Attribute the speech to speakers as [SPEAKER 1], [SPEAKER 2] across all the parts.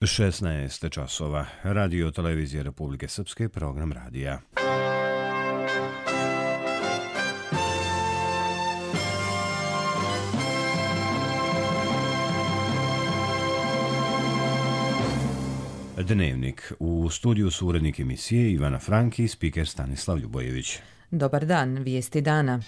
[SPEAKER 1] 16 časova. Radio televizije Republike Srpske, program radija. Dnevnik. U studiju su urednik emisije Ivana Franki i spiker Stanislav Ljubojević.
[SPEAKER 2] Dobar dan, vijesti dana.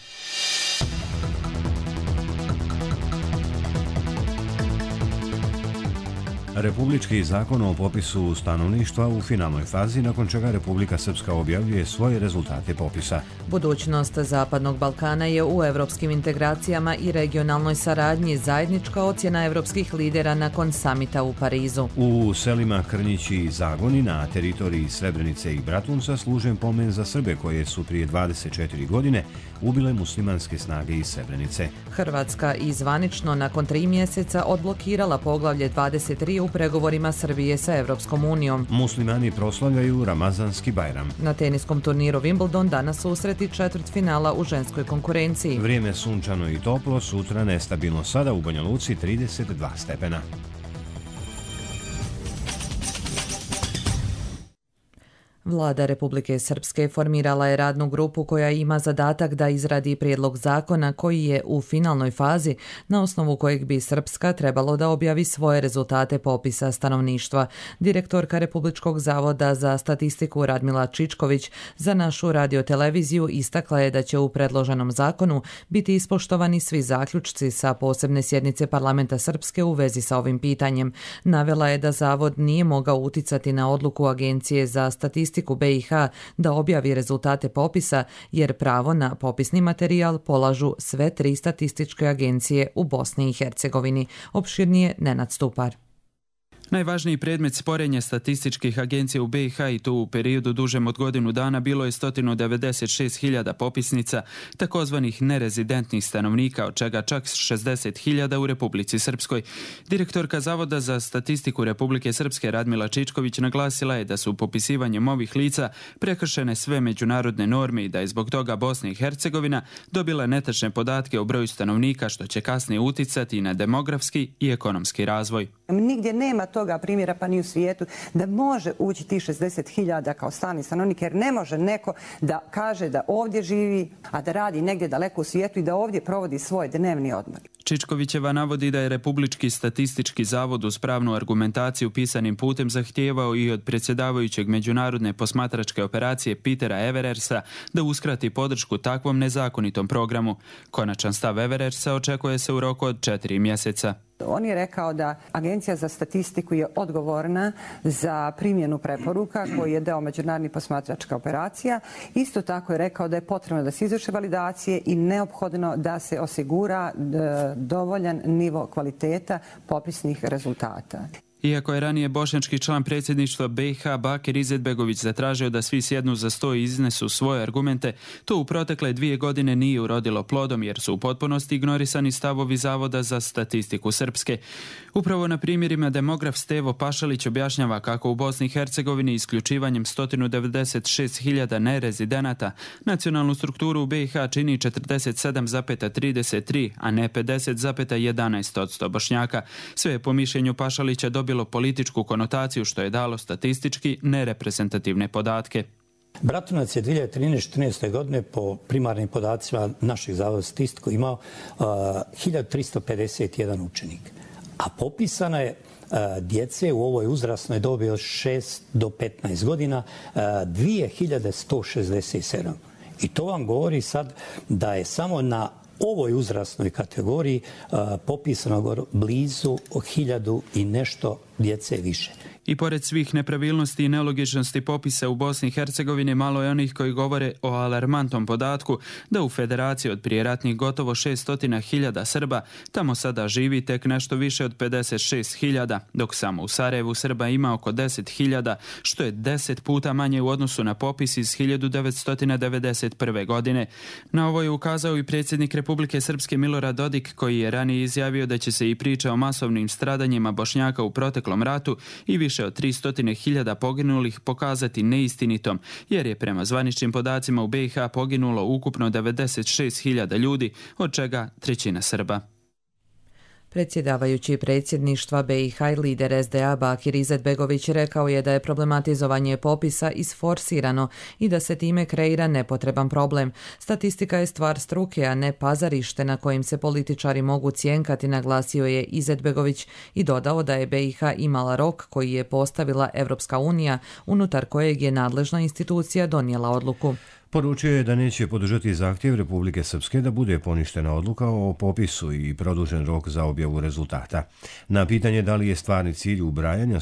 [SPEAKER 1] Republički zakon o popisu stanovništva u finalnoj fazi, nakon čega Republika Srpska objavljuje svoje rezultate popisa.
[SPEAKER 2] Budućnost Zapadnog Balkana je u evropskim integracijama i regionalnoj saradnji, zajednička ocjena evropskih lidera nakon samita u Parizu.
[SPEAKER 1] U selima Krnjići i Zagoni na teritoriji Srebrenice i Bratunca služen pomen za Srbe koje su prije 24 godine ubile muslimanske snage iz Srebrenice.
[SPEAKER 2] Hrvatska i zvanično nakon 3 mjeseca odblokirala poglavlje 23 u pregovorima Srbije sa Evropskom unijom.
[SPEAKER 1] Muslimani proslavljaju Ramazanski Bajram.
[SPEAKER 2] Na teniskom turniru Wimbledon danas susreti četvrtfinala u ženskoj konkurenciji.
[SPEAKER 1] Vrijeme sunčano i toplo, sutra nestabilno, sada u Banja Luci 32 stepena.
[SPEAKER 2] Vlada Republike Srpske formirala je radnu grupu koja ima zadatak da izradi prijedlog zakona koji je u finalnoj fazi, na osnovu kojeg bi Srpska trebalo da objavi svoje rezultate popisa stanovništva. Direktorka Republičkog zavoda za statistiku Radmila Čičković za našu radioteleviziju istakla je da će u predloženom zakonu biti ispoštovani svi zaključci sa posebne sjednice Parlamenta Srpske u vezi sa ovim pitanjem. Navela je da zavod nije mogao uticati na odluku Agencije za statistiku BiH da objavi rezultate popisa, jer pravo na popisni materijal polažu sve 3 statističke agencije u Bosni i Hercegovini. Opširnije Nenad Stupar.
[SPEAKER 3] Najvažniji predmet sporenja statističkih agencija u BiH i to u periodu dužem od godinu dana bilo je 196.000 popisnica takozvanih nerezidentnih stanovnika, od čega čak 60.000 u Republici Srpskoj. Direktorka Zavoda za statistiku Republike Srpske Radmila Čičković naglasila je da su popisivanjem ovih lica prekršene sve međunarodne norme i da je zbog toga Bosna i Hercegovina dobila netačne podatke o broju stanovnika, što će kasnije uticati i na demografski i ekonomski razvoj.
[SPEAKER 4] Nigdje nema toga primjera, pa ni u svijetu, da može ući ti 60.000 kao stalni stanovnik, jer ne može neko da kaže da ovdje živi, a da radi negdje daleko u svijetu i da ovdje provodi svoj dnevni odmor.
[SPEAKER 3] Čičkovićeva navodi da je Republički statistički zavod uz pravnu argumentaciju pisanim putem zahtijevao i od predsjedavajućeg međunarodne posmatračke operacije Petera Everersa da uskrati podršku takvom nezakonitom programu. Konačan stav Everersa očekuje se u roku od 4 mjeseca.
[SPEAKER 4] On je rekao da Agencija za statistiku je odgovorna za primjenu preporuka koji je dao međunarodni posmatračka operacija. Isto tako je rekao da je potrebno da se izvrše validacije i neophodno da se osigura dovoljan nivo kvaliteta popisnih rezultata.
[SPEAKER 3] Iako je ranije bošnjački član predsjedništva BiH Bakir Izetbegović zatražio da svi sjednu za sto i iznesu svoje argumente, to u protekle 2 godine nije urodilo plodom jer su u potpunosti ignorisani stavovi Zavoda za statistiku Srpske. Upravo na primjerima demograf Stevo Pašalić objašnjava kako u Bosni i Hercegovini isključivanjem 196.000 nerezidenata nacionalnu strukturu u BiH čini 47,33, a ne 50,11% Bošnjaka. Sve je po mišljenju Pašalića bilo političku konotaciju, što je dalo statistički nereprezentativne podatke.
[SPEAKER 5] Bratunac je 2013. godine po primarnim podacima našeg zavoda za statistiku imao 1351 učenik, a popisana je djece u ovoj uzrasnoj dobi od 6 do 15 godina 2167. I to vam govori sad da je samo na ovoj uzrasnoj kategoriji popisano blizu 1000 i nešto djece više.
[SPEAKER 3] I pored svih nepravilnosti i nelogičnosti popisa u Bosni i Hercegovini, malo je onih koji govore o alarmantnom podatku da u federaciji od prijeratnih gotovo 600.000 Srba tamo sada živi tek nešto više od 56.000, dok samo u Sarajevu Srba ima oko 10.000, što je 10 puta manje u odnosu na popis iz 1991. godine. Na ovo je ukazao i predsjednik Republike Srpske Milorad Dodik, koji je ranije izjavio da će se i priča o masovnim stradanjima Bošnjaka u proteklom ratu i više od 300.000 poginulih pokazati neistinitom, jer je prema zvaničnim podacima u BiH poginulo ukupno 96.000 ljudi, od čega 1/3 Srba.
[SPEAKER 2] Predsjedavajući predsjedništva BiH i lider SDA Bakir Izetbegović rekao je da je problematizovanje popisa isforsirano i da se time kreira nepotreban problem. Statistika je stvar struke, a ne pazarište na kojim se političari mogu cjenkati, naglasio je Izetbegović i dodao da je BiH imala rok koji je postavila Evropska unija, unutar kojeg je nadležna institucija donijela odluku.
[SPEAKER 1] Poručio je da neće podržati zahtjev Republike Srpske da bude poništena odluka o popisu i produžen rok za objavu rezultata. Na pitanje da li je stvarni cilj ubrajanja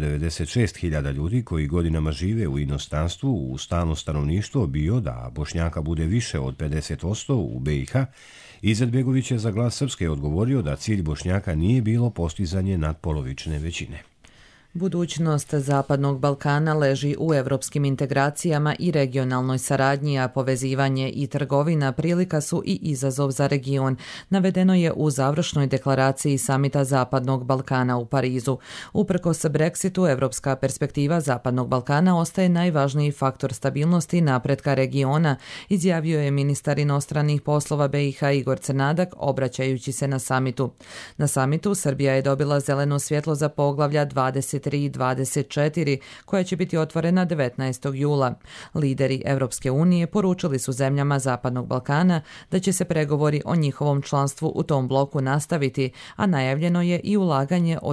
[SPEAKER 1] 196.000 ljudi koji godinama žive u inostranstvu u stalno stanovništvo bio da Bošnjaka bude više od 50% u BiH, Izetbegović je za Glas Srpske odgovorio da cilj Bošnjaka nije bilo postizanje nadpolovične većine.
[SPEAKER 2] Budućnost Zapadnog Balkana leži u evropskim integracijama i regionalnoj saradnji, a povezivanje i trgovina prilika su i izazov za region. Navedeno je u završnoj deklaraciji samita Zapadnog Balkana u Parizu. Uprkos Brexitu, evropska perspektiva Zapadnog Balkana ostaje najvažniji faktor stabilnosti i napretka regiona, izjavio je ministar inostranih poslova BiH Igor Crnadak, obraćajući se na samitu. Na samitu Srbija je dobila zeleno svjetlo za poglavlja 23 i 24, koja će biti otvorena 19. jula. Lideri Evropske unije poručili su zemljama Zapadnog Balkana da će se pregovori o njihovom članstvu u tom bloku nastaviti, a najavljeno je i ulaganje od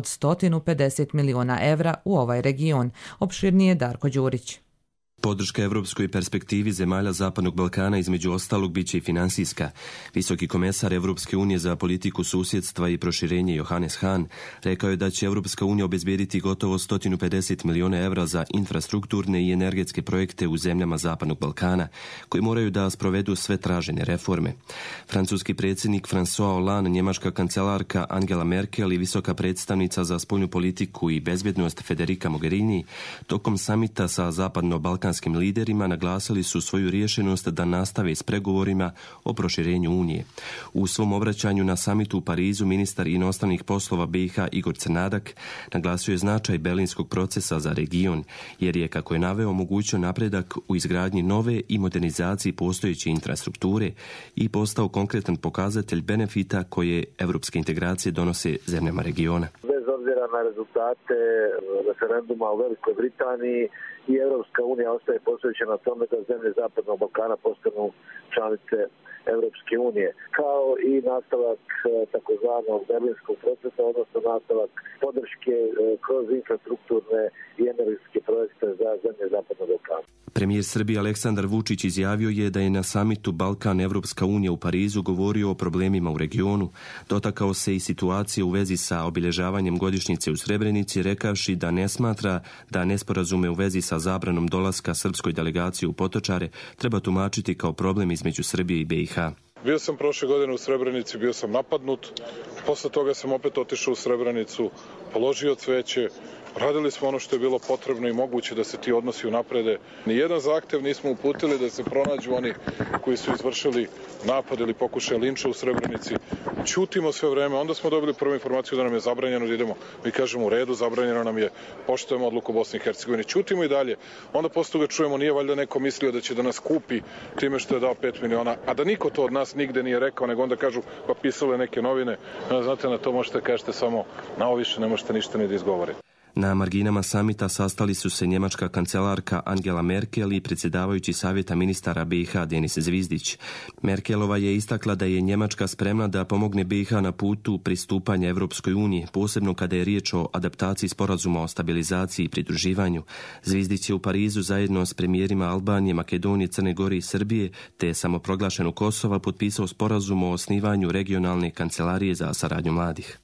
[SPEAKER 2] 150 miliona evra u ovaj region. Opširnije Darko Đurić.
[SPEAKER 6] Podrška evropskoj perspektivi zemalja Zapadnog Balkana između ostalog biće i finansijska. Visoki komesar Evropske unije za politiku susjedstva i proširenje Johannes Hahn rekao je da će Evropska unija obezbijediti gotovo 150 miliona evra za infrastrukturne i energetske projekte u zemljama Zapadnog Balkana, koji moraju da sprovedu sve tražene reforme. Francuski predsjednik François Hollande, njemačka kancelarka Angela Merkel i visoka predstavnica za spoljnu politiku i bezbjednost Federica Mogherini tokom samita sa zapadno-balkanskim liderima naglasili su svoju rješenost da nastave s pregovorima o proširenju Unije. U svom obraćanju na samitu u Parizu ministar inostranih poslova BiH Igor Crnadak naglasio je značaj berlinskog procesa za region, jer je, kako je naveo, omogućio napredak u izgradnji nove i modernizaciji postojeće infrastrukture i postao konkretan pokazatelj benefita koje evropske integracije donose zemljama regiona.
[SPEAKER 7] Na rezultate referenduma u Velikoj Britaniji i Evropska unija ostaje posvećena tome da zemlje Zapadnog Balkana postanu članice Evropske unije, kao i nastavak takozvanog berlinskog procesa, odnosno nastavak podrške kroz infrastrukturne i energetske projekte za zemlje Zapadnog Balkana.
[SPEAKER 6] Premijer Srbije Aleksandar Vučić izjavio je da je na samitu Balkan Evropska unija u Parizu govorio o problemima u regionu. Dotakao se i situacije u vezi sa obilježavanjem godišnjice u Srebrenici, rekavši da ne smatra da nesporazume u vezi sa zabranom dolaska srpskoj delegaciji u Potočare treba tumačiti kao problem između Srbije i BiH.
[SPEAKER 8] Bio sam prošle godine u Srebrenici, bio sam napadnut, posle toga sam opet otišao u Srebrenicu, položio cveće, radili smo ono što je bilo potrebno i moguće da se ti odnosi unaprede. Nijedan zahtev nismo uputili da se pronađu oni koji su izvršili napad ili pokušaj linča u Srebrenici. Ćutimo sve vreme, onda smo dobili prvu informaciju da nam je zabranjeno da idemo. Mi kažemo u redu, zabranjeno nam je, poštujemo odluku Bosne i Hercegovine. Ćutimo i dalje. Onda posle toga čujemo, nije valjda neko mislio da će da nas kupi time što je dao 5 miliona, a da niko to od nas nigde nije rekao, nego onda kažu pa pisale neke novine. Znate, na to možete kažete samo na ovo više ne možete ništa ni da izgovorite.
[SPEAKER 6] Na marginama samita sastali su se njemačka kancelarka Angela Merkel i predsjedavajući savjeta ministara BiH Denis Zvizdić. Merkelova je istakla da je Njemačka spremna da pomogne BiH na putu pristupanja Evropskoj uniji, posebno kada je riječ o adaptaciji sporazuma o stabilizaciji i pridruživanju. Zvizdić je u Parizu zajedno s premijerima Albanije, Makedonije, Crne Gore i Srbije te samoproglašenog Kosova potpisao sporazum o osnivanju regionalne kancelarije za saradnju mladih.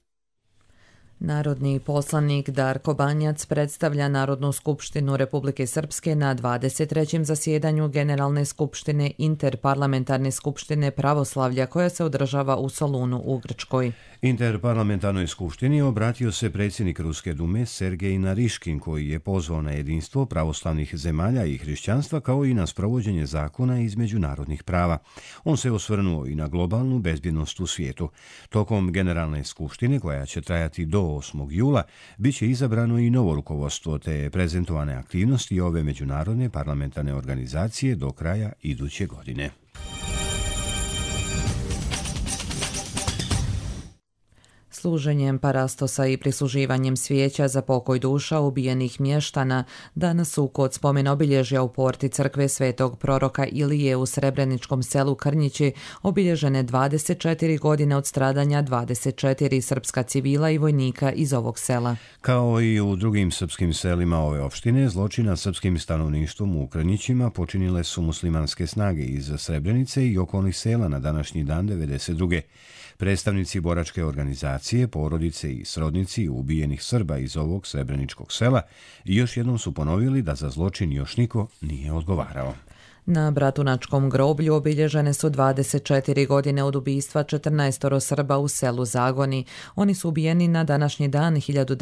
[SPEAKER 2] Narodni poslanik Darko Banjac predstavlja Narodnu skupštinu Republike Srpske na 23. zasjedanju Generalne skupštine Interparlamentarne skupštine pravoslavlja koja se održava u Solunu u Grčkoj.
[SPEAKER 1] Interparlamentarnoj skupštini obratio se predsjednik Ruske dume Sergej Nariškin, koji je pozvao na jedinstvo pravoslavnih zemalja i hrišćanstva kao i na sprovođenje zakona iz međunarodnih prava. On se osvrnuo i na globalnu bezbjednost u svijetu. Tokom Generalne skupštine, koja će trajati do 8. jula, bit će izabrano i novo rukovodstvo te prezentovane aktivnosti ove međunarodne parlamentarne organizacije do kraja iduće godine.
[SPEAKER 2] Služenjem parastosa i prisluživanjem svijeća za pokoj duša ubijenih mještana danas su kod spomen obilježja u porti crkve svetog proroka Ilije u srebreničkom selu Krnjići obilježene 24 godine od stradanja 24 srpska civila i vojnika iz ovog sela.
[SPEAKER 1] Kao i u drugim srpskim selima ove opštine, zločin nad srpskim stanovništvom u Krnjićima počinile su muslimanske snage iz Srebrenice i okolnih sela na današnji dan 92. Predstavnici boračke organizacije, porodice i srodnici ubijenih Srba iz ovog srebreničkog sela još jednom su ponovili da za zločin još niko nije odgovarao.
[SPEAKER 2] Na Bratunačkom groblju obilježene su 24 godine od ubistva 14 Srba u selu Zagoni. Oni su ubijeni na današnji dan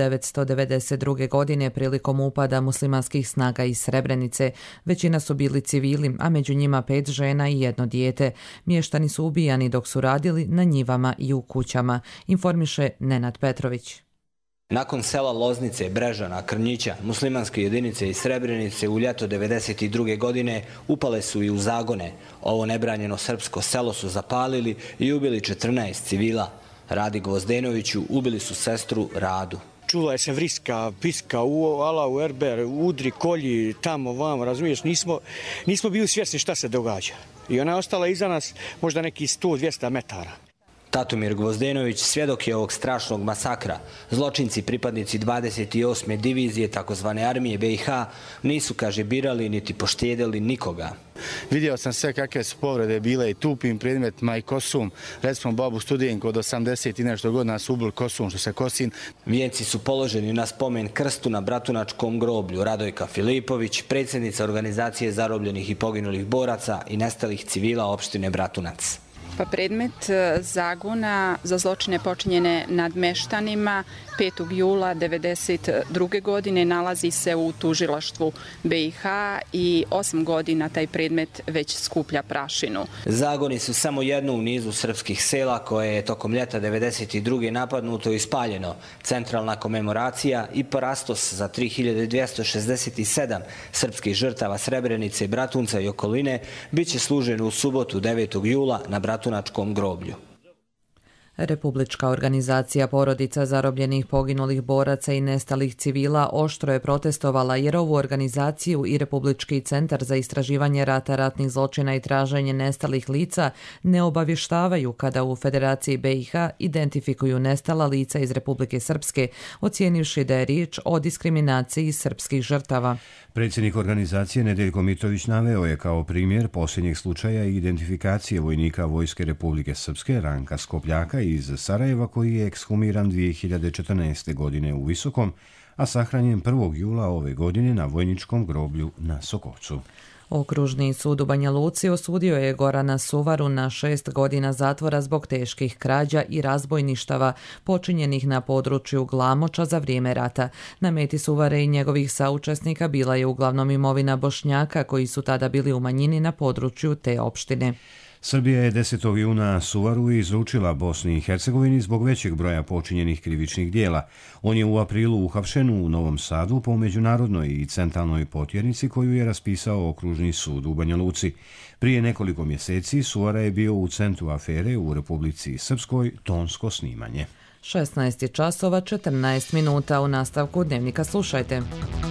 [SPEAKER 2] 1992. godine prilikom upada muslimanskih snaga iz Srebrenice. Većina su bili civili, a među njima 5 žena i 1 dijete. Mještani su ubijani dok su radili na njivama i u kućama, informiše Nenad Petrović.
[SPEAKER 9] Nakon sela Loznice, Brežana, Krnjića, muslimanske jedinice iz Srebrenice u ljeto 1992. godine upale su i u Zagone. Ovo nebranjeno srpsko selo su zapalili i ubili 14 civila. Radi Gvozdenoviću ubili su sestru Radu.
[SPEAKER 10] Čula je se vriska, piska, ala u erber, udri, kolji, tamo, vamo, razumiješ, nismo bili svjesni šta se događa. I ona je ostala iza nas možda neki 100-200 metara.
[SPEAKER 9] Tatomir Gvozdenović svjedok je ovog strašnog masakra. Zločinci, pripadnici 28. divizije takozvane armije BiH, nisu, kaže, birali niti poštedjeli nikoga.
[SPEAKER 11] Vidio sam sve kakve su povrede bile i tupim predmetima i kosum. Recimo babu studijenku od 80 i nešto godina su ubili kosum što se kosin.
[SPEAKER 9] Vijenci su položeni na spomen krstu na Bratunačkom groblju. Radojka Filipović, predsjednica organizacije zarobljenih i poginulih boraca i nestalih civila opštine Bratunac.
[SPEAKER 12] Pa predmet Zagona za zločine počinjene nad meštanima 5. jula 1992. godine nalazi se u tužilaštvu BiH i 8 godina taj predmet već skuplja prašinu.
[SPEAKER 9] Zagoni su samo jedno u nizu srpskih sela koje je tokom ljeta 1992. napadnuto i spaljeno. Centralna komemoracija i parastos za 3267 srpskih žrtava Srebrenice, Bratunca i okoline bit će služen u subotu 9. jula na Bratunačkom groblju.
[SPEAKER 2] Republička organizacija porodica zarobljenih, poginulih boraca i nestalih civila oštro je protestovala jer ovu organizaciju i Republički centar za istraživanje rata, ratnih zločina i traženje nestalih lica ne obavještavaju kada u Federaciji BiH identifikuju nestala lica iz Republike Srpske, ocijenivši da je riječ o diskriminaciji srpskih žrtava.
[SPEAKER 1] Predsjednik organizacije Nedeljko Mitrović naveo je kao primjer posljednjeg slučaja identifikacije vojnika Vojske Republike Srpske Ranka Skopljaka iz Sarajeva koji je ekshumiran 2014. godine u Visokom, a sahranjen 1. jula ove godine na vojničkom groblju na Sokovcu.
[SPEAKER 2] Okružni sud u Banja Luci osudio je Gorana Suvaru na 6 godina zatvora zbog teških krađa i razbojništava počinjenih na području Glamoča za vrijeme rata. Na meti Suvare i njegovih saučesnika bila je uglavnom imovina Bošnjaka koji su tada bili u manjini na području te opštine.
[SPEAKER 1] Srbija je 10. juna Suvaru izručila Bosni i Hercegovini zbog većeg broja počinjenih krivičnih dijela. On je u aprilu uhapšen u Novom Sadu po međunarodnoj i centralnoj potjernici koju je raspisao Okružni sud u Banja Luci. Prije nekoliko mjeseci Suvara je bio u centru afere u Republici Srpskoj, tonsko snimanje.
[SPEAKER 2] 16 časova 14 minuta u nastavku Dnevnika slušajte.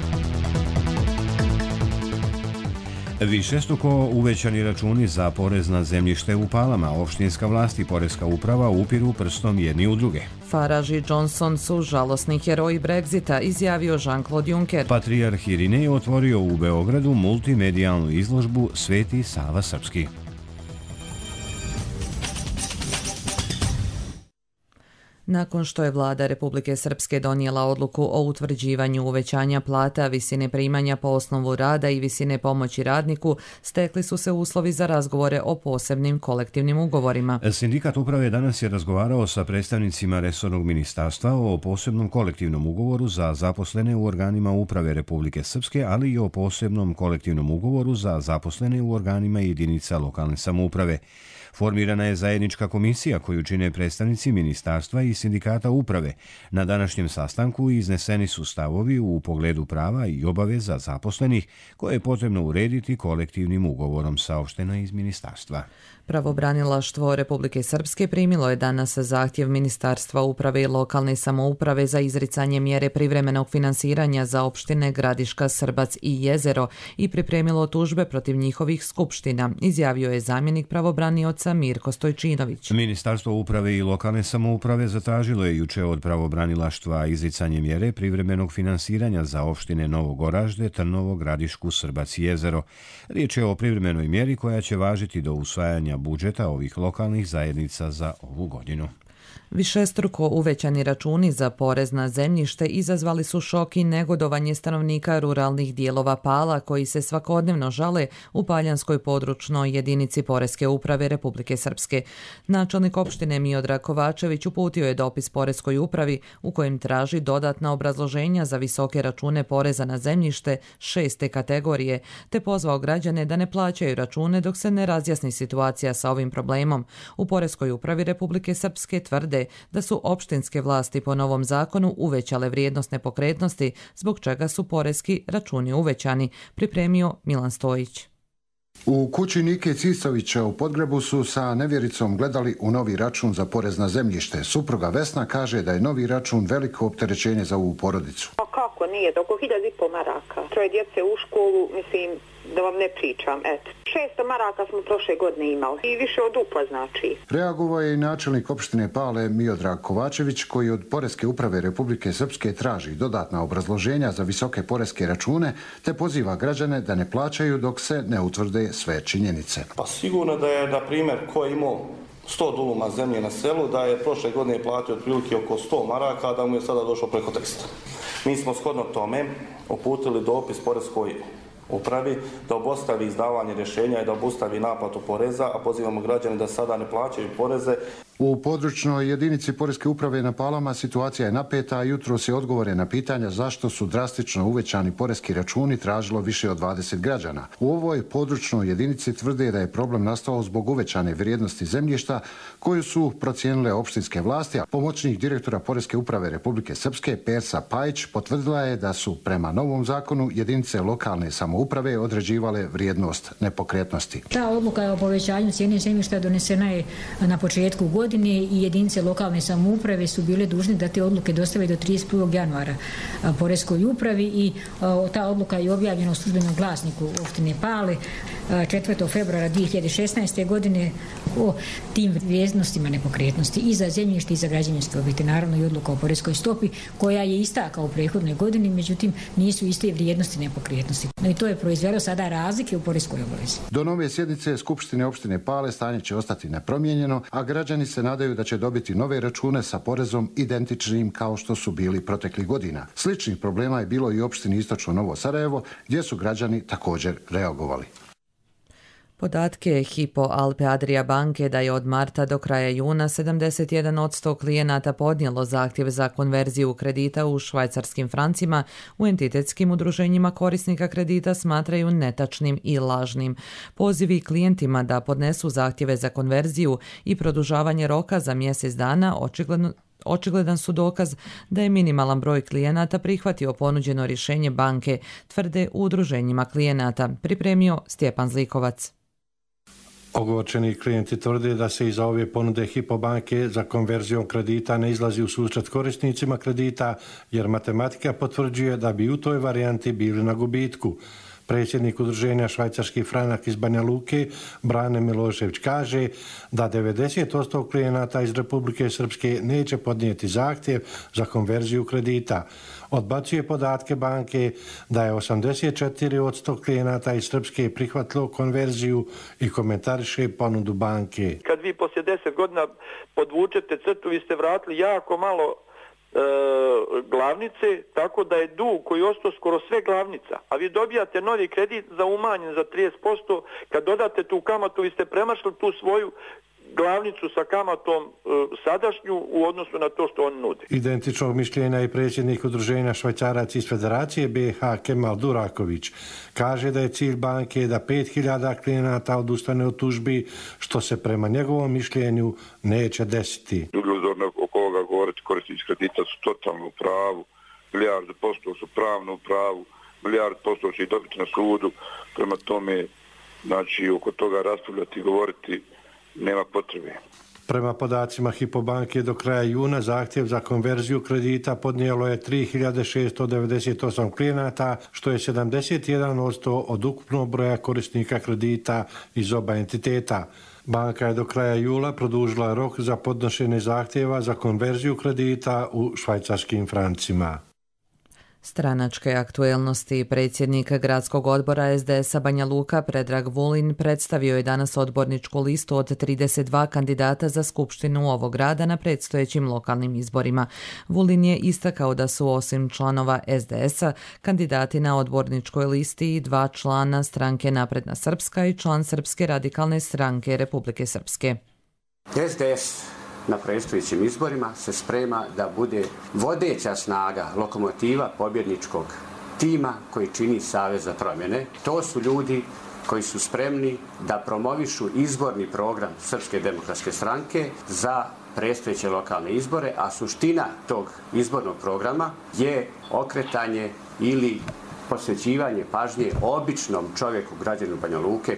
[SPEAKER 1] Višestruko uvećani računi za porez na zemljište u Palama, opštinska vlast i poreska uprava upiru prstom jedni u druge.
[SPEAKER 2] Farage i Johnson su žalosni heroji Brexita, izjavio Jean-Claude Juncker.
[SPEAKER 1] Patrijarh Irinej je otvorio u Beogradu multimedijalnu izložbu Sveti Sava Srpski.
[SPEAKER 2] Nakon što je vlada Republike Srpske donijela odluku o utvrđivanju uvećanja plata, visine primanja po osnovu rada i visine pomoći radniku, stekli su se uslovi za razgovore o posebnim kolektivnim ugovorima.
[SPEAKER 1] Sindikat uprave danas je razgovarao sa predstavnicima resornog ministarstva o posebnom kolektivnom ugovoru za zaposlene u organima uprave Republike Srpske, ali i o posebnom kolektivnom ugovoru za zaposlene u organima jedinica lokalne samouprave. Formirana je zajednička komisija koju čine predstavnici ministarstva i sindikata uprave. Na današnjem sastanku izneseni su stavovi u pogledu prava i obaveza zaposlenih koje je potrebno urediti kolektivnim ugovorom, saopšteno iz ministarstva.
[SPEAKER 2] Pravobranilaštvo Republike Srpske primilo je danas zahtjev Ministarstva uprave i lokalne samouprave za izricanje mjere privremenog finansiranja za opštine Gradiška, Srbac i Jezero i pripremilo tužbe protiv njihovih skupština, izjavio je zamjenik pravobranioca Mirko Stojčinović.
[SPEAKER 1] Ministarstvo uprave i lokalne samouprave zatražilo je juče od pravobranilaštva izricanje mjere privremenog finansiranja za opštine Novog Oražde, Trnovo, Gradišku, Srbac i Jezero. Riječ je o privremenoj mjeri koja će važiti do usvajanja budžeta ovih lokalnih zajednica za ovu godinu.
[SPEAKER 2] Višestruko uvećani računi za porez na zemljište izazvali su šok i negodovanje stanovnika ruralnih dijelova Pala koji se svakodnevno žale u Paljanskoj područnoj jedinici Poreske uprave Republike Srpske. Načelnik opštine Miodrag Kovačević uputio je dopis Poreskoj upravi u kojem traži dodatna obrazloženja za visoke račune poreza na zemljište 6. kategorije, te pozvao građane da ne plaćaju račune dok se ne razjasni situacija sa ovim problemom. U Poreskoj upravi Republike Srpske tvrde da su opštinske vlasti po novom zakonu uvećale vrijednost nepokretnosti, zbog čega su poreski računi uvećani, pripremio Milan Stojić.
[SPEAKER 13] U kući Nike Cisovića u Podgrebu su sa nevjericom gledali u novi račun za porez na zemljište. Supruga Vesna kaže da je novi račun veliko opterećenje za ovu porodicu.
[SPEAKER 14] Kako nije? Oko 1.500 maraka. 3 djece u školu, mislim, da vam ne pričam, eto. 600 maraka smo prošle godine imali i više od upla, znači.
[SPEAKER 13] Reagovao je i načelnik opštine Pale Miodrag Kovačević koji od Poreske uprave Republike Srpske traži dodatna obrazloženja za visoke poreske račune te poziva građane da ne plaćaju dok se ne utvrde sve činjenice.
[SPEAKER 15] Pa sigurno da je, na primjer, ko je imao 100 duluma zemlje na selu, da je prošle godine platio otprilike oko 100 maraka, da mu je sada došlo preko 300. Mi smo shodno tome uputili dopis Poreskoj upravi da obustavi izdavanje rješenja i da obustavi naplatu poreza, a pozivamo građane da sada ne plaćaju poreze.
[SPEAKER 13] U područnoj jedinici Poreske uprave na Palama situacija je napeta, a jutro se odgovore na pitanja zašto su drastično uvećani poreski računi tražilo više od 20 građana. U ovoj područnoj jedinici tvrde da je problem nastao zbog uvećane vrijednosti zemljišta koju su procijenile opštinske vlasti, a pomoćnik direktora Poreske uprave Republike Srpske Persa Pajić potvrdila je da su prema novom zakonu jedinice lokalne samouprave određivale vrijednost nepokretnosti.
[SPEAKER 16] Ta odluka o povećanju cijene zemljišta donesena je na početku godine i jedinice lokalne samouprave su bile dužne da te odluke dostave do 31. januara Poreskoj upravi i ta odluka je objavljena u službenom glasniku opštine Pale 4. februara 2016. godine o tim vrijednostima nepokretnosti i za zemljište i za građevinske objekte. Naravno i odluka o poreskoj stopi koja je ista kao u prethodnoj godini, međutim nisu iste vrijednosti nepokretnosti. No i to je proizvelo sada razlike u poreskoj obavezi.
[SPEAKER 13] Do nove sjednice Skupštine opštine Pale stanje će ostati nepromijenjeno, a građani se nadaju da će dobiti nove račune sa porezom identičnim kao što su bili proteklih godina. Sličnih problema je bilo i u opštini Istočno Novo Sarajevo, gdje su građani također reagovali.
[SPEAKER 2] Podatke Hypo Alpe Adria banke da je od marta do kraja juna 71% klijenata podnijelo zahtjev za konverziju kredita u švajcarskim francima, u entitetskim udruženjima korisnika kredita smatraju netačnim i lažnim. Pozivi klijentima da podnesu zahtjeve za konverziju i produžavanje roka za mjesec dana očigledan su dokaz da je minimalan broj klijenata prihvatio ponuđeno rješenje banke, tvrde u udruženjima klijenata, pripremio Stjepan Zlikovac.
[SPEAKER 17] Ogorčeni klijenti tvrde da se iza ove ponude Hypo banke za konverzijom kredita ne izlazi u susret korisnicima kredita, jer matematika potvrđuje da bi u toj varijanti bili na gubitku. Predsjednik udruženja Švajcarski franak iz Banja Luke, Brane Milošević, kaže da 90% klijenata iz Republike Srpske neće podnijeti zahtjev za konverziju kredita. Odbacuje podatke banke da je 84% klijenata iz Srpske prihvatilo konverziju i komentariše ponudu banke.
[SPEAKER 18] Kad vi poslije 10 godina podvučete crtu, vi ste vratili jako malo glavnice, tako da je dug koji je ostao skoro sve glavnica, a vi dobijate novi kredit za umanjen za 30%, kad dodate tu kamatu vi ste premašili tu svoju glavnicu sa kamatom sadašnju u odnosu na to što on nudi.
[SPEAKER 17] Identičnog mišljenja i predsjednik udruženja švajcaraca iz Federacije BiH Kemal Duraković kaže da je cilj banke da 5000 klijenata odustane od tužbi, što se prema njegovom mišljenju neće desiti.
[SPEAKER 19] Iluzorno oko ovoga govoriti, korisnici kredita su totalno u pravu, 100% su pravno u pravu, 100% će i dobiti na sudu, prema tome, znači, oko toga raspravljati i govoriti nema potrebe.
[SPEAKER 17] Prema podacima Hypo banke do kraja juna zahtjev za konverziju kredita podnijelo je 3698 klijenata, što je 71% od ukupnog broja korisnika kredita iz oba entiteta. Banka je do kraja jula produžila rok za podnošenje zahtjeva za konverziju kredita u švajcarskim francima.
[SPEAKER 2] Stranačke aktuelnosti. Predsjednik gradskog odbora SDS-a Banja Luka Predrag Vulin predstavio je danas odborničku listu od 32 kandidata za skupštinu ovog grada na predstojećim lokalnim izborima. Vulin je istakao da su osim članova SDS-a kandidati na odborničkoj listi i 2 člana stranke Napredna Srpska i član Srpske radikalne stranke Republike Srpske.
[SPEAKER 20] SDS na predstojećim izborima se sprema da bude vodeća snaga, lokomotiva pobjedničkog tima koji čini Savez za promjene. To su ljudi koji su spremni da promovišu izborni program Srpske demokratske stranke za predstojeće lokalne izbore, a suština tog izbornog programa je okretanje ili posvećivanje pažnje običnom čovjeku, građaninu Banja Luke.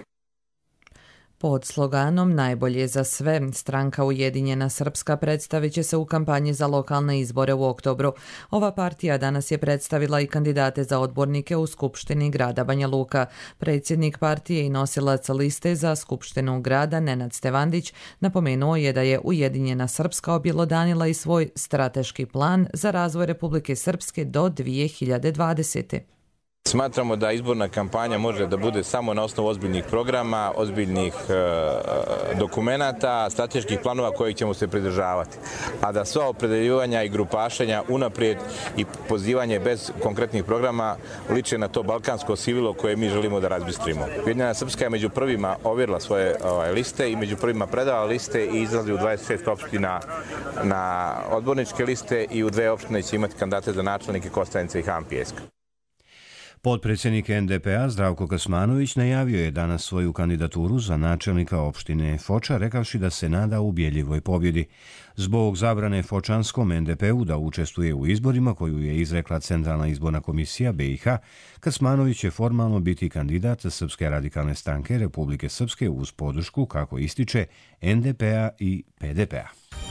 [SPEAKER 2] Pod sloganom Najbolje za sve, stranka Ujedinjena Srpska predstavit će se u kampanji za lokalne izbore u oktobru. Ova partija danas je predstavila i kandidate za odbornike u Skupštini grada Banja Luka. Predsjednik partije i nosilac liste za Skupštinu grada Nenad Stevandić napomenuo je da je Ujedinjena Srpska objelodanila i svoj strateški plan za razvoj Republike Srpske do 2020.
[SPEAKER 21] Smatramo da izborna kampanja može da bude samo na osnovu ozbiljnih programa, ozbiljnih dokumenata, strateških planova kojih ćemo se pridržavati. A da sva opredeljivanja i grupašenja unaprijed i pozivanje bez konkretnih programa liče na to balkansko sivilo koje mi želimo da razbistrimo. Ujedinjena Srpska je među prvima ovjerila svoje liste i među prvima predala liste i izlazi u 26 opština na odborničke liste i u 2 opštine će imati kandidate za načelnike Kostajnice i Han Pijeska.
[SPEAKER 1] Potpredsjednik NDP-a Zdravko Kasmanović najavio je danas svoju kandidaturu za načelnika opštine Foča, rekavši da se nada ubjedljivoj pobjedi. Zbog zabrane Fočanskom NDP-u da učestvuje u izborima koju je izrekla Centralna izborna komisija BiH, Kasmanović će formalno biti kandidat Srpske radikalne stranke Republike Srpske uz podršku, kako ističe, NDP-a i PDP-a.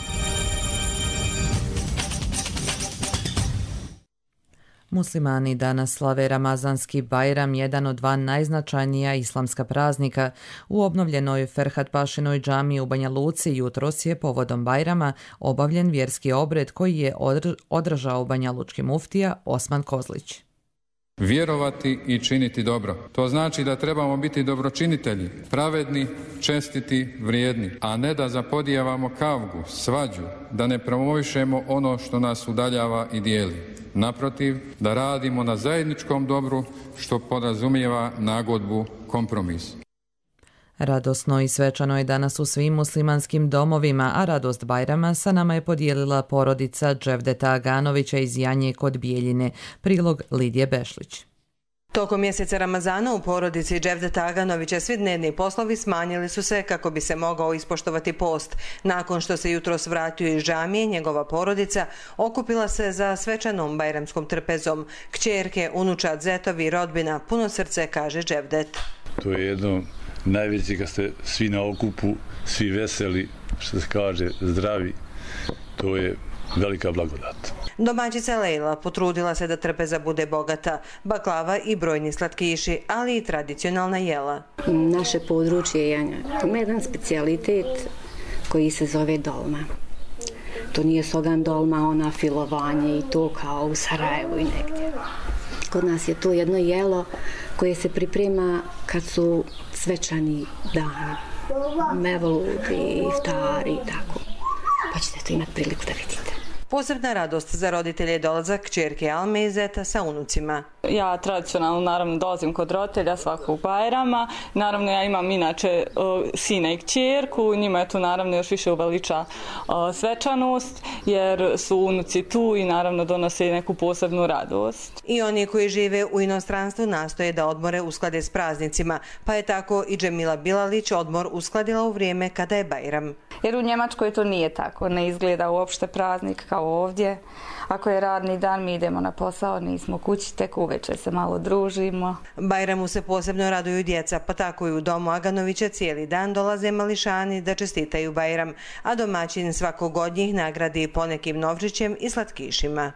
[SPEAKER 2] Muslimani danas slave Ramazanski Bajram, jedan od 2 najznačajnija islamska praznika. U obnovljenoj Ferhat Pašinoj džamiji u Banja Luci jutros je povodom Bajrama obavljen vjerski obred koji je održao banjalučki muftija Osman Kozlić.
[SPEAKER 22] Vjerovati i činiti dobro. To znači da trebamo biti dobročinitelji, pravedni, čestiti, vrijedni, a ne da zapodijevamo kavgu, svađu, da ne promovišemo ono što nas udaljava i dijeli. Naprotiv, da radimo na zajedničkom dobru, što podrazumijeva nagodbu, kompromis.
[SPEAKER 2] Radosno i svečano je danas u svim muslimanskim domovima, a radost Bajrama sa nama je podijelila porodica Dževdeta Aganovića iz Janje kod Bijeljine. Prilog Lidije Bešlić.
[SPEAKER 23] Tokom mjeseca Ramazana u porodici Dževdeta Aganovića svi dnevni poslovi smanjili su se kako bi se mogao ispoštovati post. Nakon što se jutros vratio iz džamije, njegova porodica okupila se za svečanom bajramskom trpezom. Kćerke, unučad, zetovi, rodbina, puno srce, kaže Dževdet.
[SPEAKER 24] To je jedno najveće kad ste svi na okupu, svi veseli, što se kaže, zdravi. To je velika blagodat.
[SPEAKER 23] Domaćica Lejla potrudila se da trpeza bude bogata, baklava i brojni slatkiši, ali i tradicionalna jela.
[SPEAKER 25] Naše područje Janja ima jedan specijalitet koji se zove dolma. To nije sogan dolma, ona filovanje i to kao u Sarajevu i negdje. Kod nas je to jedno jelo koje se priprema kad su svečani dani, mevludi, iftari i tako. Pa ćete to imati priliku da vidite.
[SPEAKER 23] Posebna radost za roditelje je dolazak kćerke Alme i zeta sa unucima.
[SPEAKER 3] Ja tradicionalno naravno dolazim kod roditelja svakog Bajrama. Naravno ja imam inače sina i kćerku, njima je tu naravno još više uveliča svečanost jer su unuci tu i naravno donose neku posebnu radost.
[SPEAKER 23] I oni koji žive u inostranstvu nastoje da odmore usklade s praznicima, pa je tako i Džemila Bilalić odmor uskladila u vrijeme kada je Bajram.
[SPEAKER 4] Jer u Njemačkoj to nije tako, ne izgleda uopšte praznik kao ovdje. Ako je radni dan, mi idemo na posao, nismo kući, tek uveče se malo družimo.
[SPEAKER 23] Bajramu se posebno raduju djeca, pa tako i u domu Aganovića cijeli dan dolaze mališani da čestitaju Bajram, a domaćin svakog od njih nagradi ponekim novčićem i slatkišima.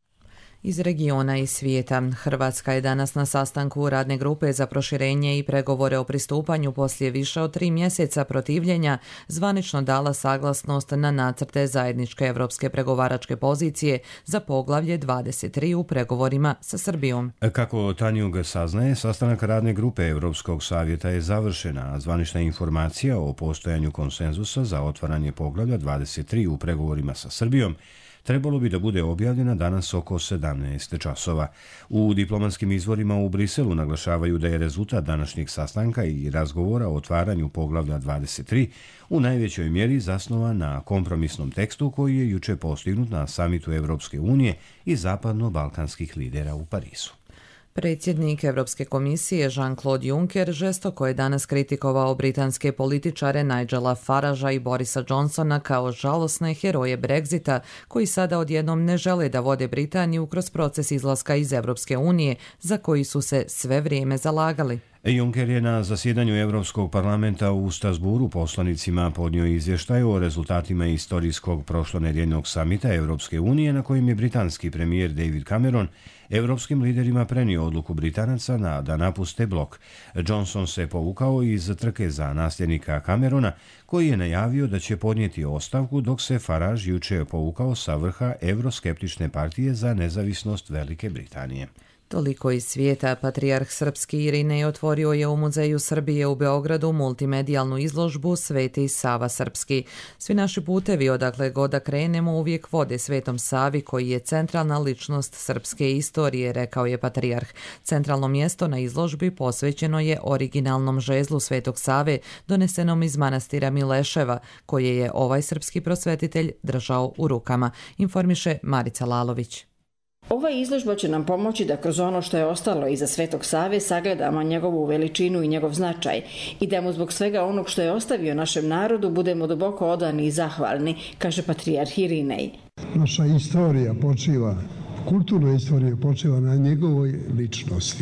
[SPEAKER 2] Iz regiona i svijeta. Hrvatska je danas na sastanku radne grupe za proširenje i pregovore o pristupanju poslije više od 3 mjeseca protivljenja zvanično dala saglasnost na nacrte zajedničke evropske pregovaračke pozicije za poglavlje 23 u pregovorima sa Srbijom.
[SPEAKER 1] Kako Tanjug saznaje, sastanak radne grupe Europskog savjeta je završena, a zvanična informacija o postojanju konsenzusa za otvaranje poglavlja 23 u pregovorima sa Srbijom trebalo bi da bude objavljena danas oko 17 časova. U diplomatskim izvorima u Briselu naglašavaju da je rezultat današnjeg sastanka i razgovora o otvaranju poglavlja 23 u najvećoj mjeri zasnovan na kompromisnom tekstu koji je juče postignut na samitu Evropske unije i zapadno-balkanskih lidera u Parizu.
[SPEAKER 2] Predsjednik Europske komisije Jean-Claude Juncker žestoko je danas kritikovao britanske političare Nigela Faragea i Borisa Johnsona kao žalosne heroje Brexita koji sada odjednom ne žele da vode Britaniju kroz proces izlaska iz Europske unije za koji su se sve vrijeme zalagali.
[SPEAKER 1] Juncker je na zasjedanju Europskog parlamenta u Strasbourgu poslanicima podnio izvještaj o rezultatima istorijskog prošlonedjeljnog samita Europske unije na kojem je britanski premijer David Cameron europskim liderima prenio odluku Britanaca da napuste blok. Johnson se povukao iz trke za nasljednika Camerona, koji je najavio da će podnijeti ostavku, dok se Farage juče povukao sa vrha Euroskeptične partije za nezavisnost Velike Britanije.
[SPEAKER 2] Toliko iz svijeta. Patrijarh srpski Irinej otvorio je u Muzeju Srbije u Beogradu multimedijalnu izložbu Sveti Sava Srpski. Svi naši putevi odakle god da krenemo uvijek vode Svetom Savi koji je centralna ličnost srpske istorije, rekao je patrijarh. Centralno mjesto na izložbi posvećeno je originalnom žezlu Svetog Save donesenom iz manastira Mileševa, koje je ovaj srpski prosvetitelj držao u rukama, informiše Marica Lalović.
[SPEAKER 5] Ova izložba će nam pomoći da kroz ono što je ostalo iza Svetog Save sagledamo njegovu veličinu i njegov značaj i da mu zbog svega onog što je ostavio našem narodu budemo duboko odani i zahvalni, kaže patrijarh Irinej.
[SPEAKER 7] Naša istorija počiva, kulturna istorija počiva na njegovoj ličnosti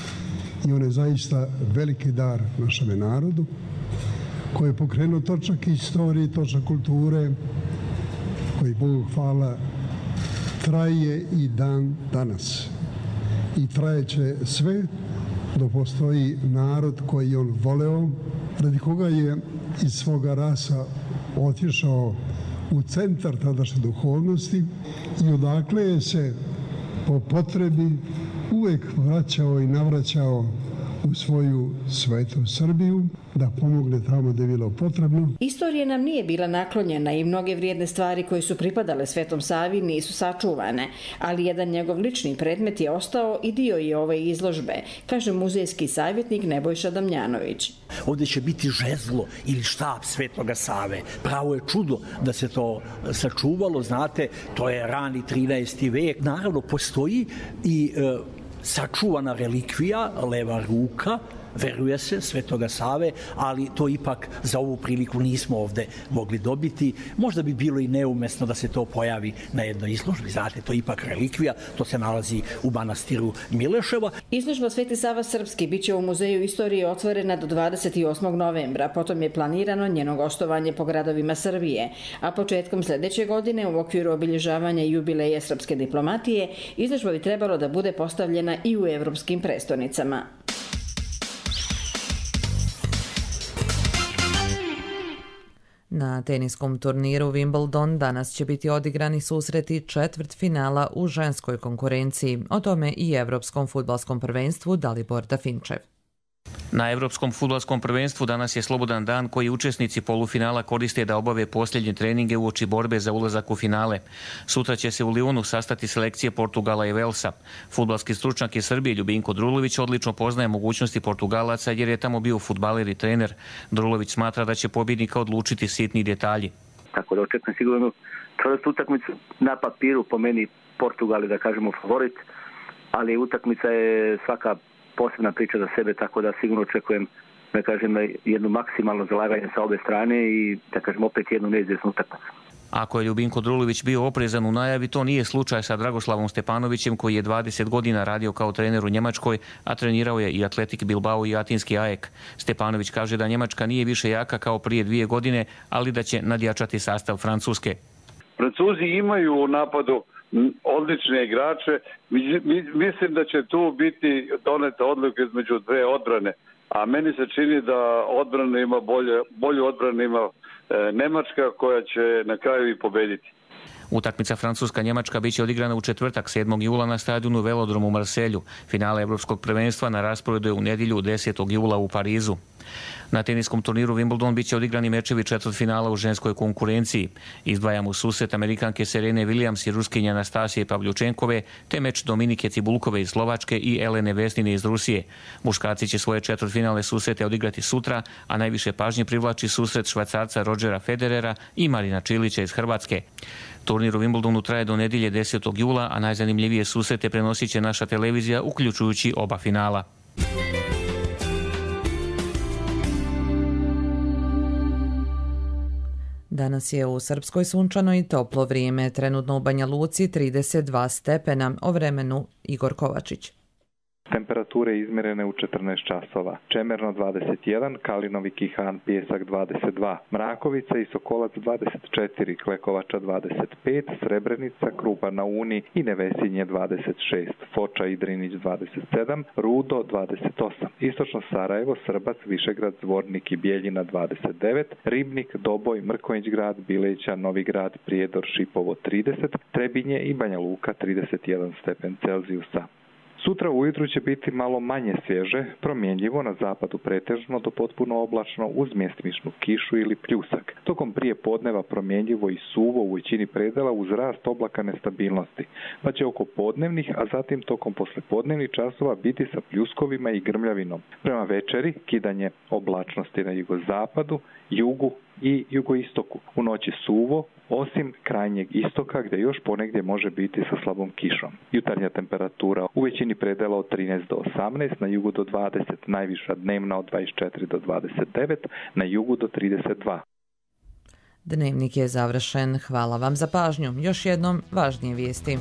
[SPEAKER 7] i on je zaista veliki dar našem narodu koji je pokrenuo točak istorije, točak kulture, koji Bogu hvala traje i dan danas i trajeće sve dok postoji narod koji on voleo, radi koga je iz svoga rasa otišao u centar tadašnje duhovnosti i odakle je se po potrebi uvijek vraćao i navraćao u svoju svetu Srbiju, da pomogne tamo gdje je bilo potrebno.
[SPEAKER 5] Istorija nam nije bila naklonjena i mnoge vrijedne stvari koje su pripadale Svetom Savi nisu sačuvane, ali jedan njegov lični predmet je ostao i dio je ove izložbe, kaže muzejski savjetnik Nebojša Damjanović.
[SPEAKER 8] Ovdje će biti žezlo ili štap Svetoga Save. Pravo je čudo da se to sačuvalo, znate, to je rani 13. vijek. Naravno, postoji i sačuvana relikvija, leva ruka, veruje se, Svetoga Save, ali to ipak za ovu priliku nismo ovdje mogli dobiti. Možda bi bilo i neumesno da se to pojavi na jednoj izložbi. Znate, to je ipak relikvija, to se nalazi u manastiru Mileševa.
[SPEAKER 5] Izložba Sveti Sava Srpski bit će u Muzeju istorije otvorena do 28. novembra, potom je planirano njeno gostovanje po gradovima Srbije, a početkom sljedeće godine u okviru obilježavanja jubileja srpske diplomatije izložba bi trebalo da bude postavljena i u evropskim prestonicama.
[SPEAKER 2] Na teniskom turniru Wimbledon danas će biti odigrani susreti četvrtfinala u ženskoj konkurenciji, o tome i Evropskom fudbalskom prvenstvu Dalibor Dafinčev.
[SPEAKER 6] Na Evropskom fudbalskom prvenstvu danas je slobodan dan koji učesnici polufinala koriste da obave posljednje treninge uoči borbe za ulazak u finale. Sutra će se u Lionu sastati selekcije Portugala i Velsa. Fudbalski stručnjak iz Srbije Ljubinko Drulović odlično poznaje mogućnosti Portugalaca jer je tamo bio fudbaler i trener. Drulović smatra da će pobjednika odlučiti sitni detalji.
[SPEAKER 9] Tako da očekujem sigurno čvrstu utakmicu. Na papiru po meni Portugal je, da kažemo, favorit, ali utakmica je svaka posebna priča za sebe, tako da sigurno očekujem, da kažem, jedno maksimalno zalaganje sa obe strane i, da kažem, opet jednu neizvjesnu utakmicu.
[SPEAKER 6] Ako je Ljubinko Drulović bio oprezan u najavi, to nije slučaj sa Dragoslavom Stepanovićem koji je 20 godina radio kao trener u Njemačkoj, a trenirao je i Atletik Bilbao i Atinski AEK. Stepanović kaže da Njemačka nije više jaka kao prije 2 godine, ali da će nadjačati sastav Francuske.
[SPEAKER 10] Francuzi imaju u napadu odlične igrače. Mislim da će tu biti doneta odluka između dve odbrane. A meni se čini da odbrana ima bolju odbranu ima Nemačka koja će na kraju i pobediti.
[SPEAKER 6] Utakmica Francuska-Njemačka bit će odigrana u četvrtak 7. jula na stadionu Velodrom u Marselju. Finale Evropskog prvenstva na rasporedu je u nedjelju 10. jula u Parizu. Na teniskom turniru Wimbledon bit će odigrani mečevi četvrtfinala u ženskoj konkurenciji. Izdvajamo susret Amerikanke Serene Williams i Ruskinje Anastasije Pavljučenkove, te meč Dominike Cibulkove iz Slovačke i Elene Vesnine iz Rusije. Muškarci će svoje četvrtfinale susrete odigrati sutra, a najviše pažnje privlači susret Švajcarca Rodgera Federera i Marina Čilića iz Hrvatske. Turnir u Wimbledonu traje do nedjelje 10. jula, a najzanimljivije susrete prenosit će naša televizija, uključujući oba finala.
[SPEAKER 2] Danas je u Srpskoj sunčano i toplo vrijeme, trenutno u Banja Luci 32 stepena, o vremenu Igor Kovačić.
[SPEAKER 11] Temperature izmjerene u 14 časova. Čemerno 21, Kalinovi Kihan, Pijesak 22, Mrakovica i Sokolac 24, Klekovača 25, Srebrenica, Krupa na Uni i Nevesinje 26, Foča i Drinić 27, Rudo 28, Istočno Sarajevo, Srbac, Višegrad, Zvornik i Bijeljina 29, Ribnik, Doboj, Mrkonjić grad, Bileća, Novi grad, Prijedor, Šipovo 30, Trebinje i Banja Luka 31 stepen Celzijusa. Sutra ujutru će biti malo manje svježe, promjenjivo na zapadu pretežno do potpuno oblačno uz mjestimičnu kišu ili pljusak. Tokom prije podneva promjenjivo i suvo u većini predela uz rast oblaka nestabilnosti, pa će oko podnevnih, a zatim tokom poslijepodnevnih časova biti sa pljuskovima i grmljavinom. Prema večeri kidanje oblačnosti na jugozapadu, jugu i jugoistoku. U noći suvo, osim krajnjeg istoka gdje još ponegdje može biti sa slabom kišom. Jutarnja temperatura u većini predela od 13 do 18, na jugu do 20, najviša dnevna od 24 do 29, na jugu do 32.
[SPEAKER 2] Dnevnik je završen. Hvala vam za pažnju. Još jednom važnije vijesti.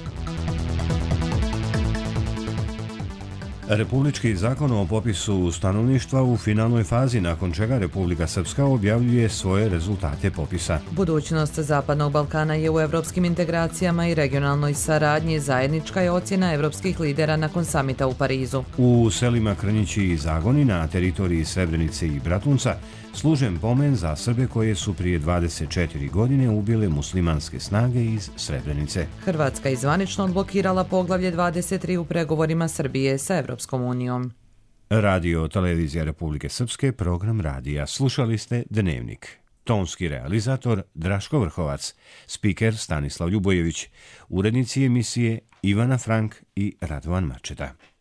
[SPEAKER 1] Republički zakon o popisu stanovništva u finalnoj fazi, nakon čega Republika Srpska objavljuje svoje rezultate popisa.
[SPEAKER 2] Budućnost Zapadnog Balkana je u evropskim integracijama i regionalnoj saradnji, zajednička je ocjena evropskih lidera nakon samita u Parizu.
[SPEAKER 1] U selima Krnjići i Zagoni na teritoriji Srebrenice i Bratunca služen pomen za Srbe koje su prije 24 godine ubile muslimanske snage iz Srebrenice.
[SPEAKER 2] Hrvatska je zvanično odblokirala poglavlje 23 u pregovorima Srbije sa Evropskom unijom.
[SPEAKER 1] Radio Televizija Republike Srpske, program radija. Slušali ste Dnevnik. Tonski realizator Draško Vrhovac, spiker Stanislav Ljubojević, urednici emisije Ivana Frank i Radovan Mačeta.